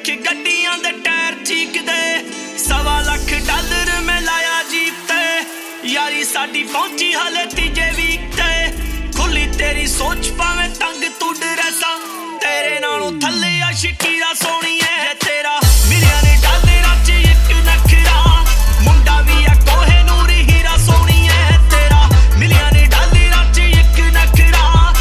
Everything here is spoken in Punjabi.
ਵੇਖ ਗੱਡੀਆਂ ਦੇ ਟਾਇਰ ਚੀਕਦੇ $1.25 ਮੈਂ ਲਾਇਆ ਜੀਪ ਤੇ ਯਾਰੀ ਸਾਡੀ ਪਹੁੰਚੀ ਹਲੇ ਤੀਜੇ ਵੀਕ ਤੇ ਖੁੱਲੀ ਤੇਰੀ ਸੋਚ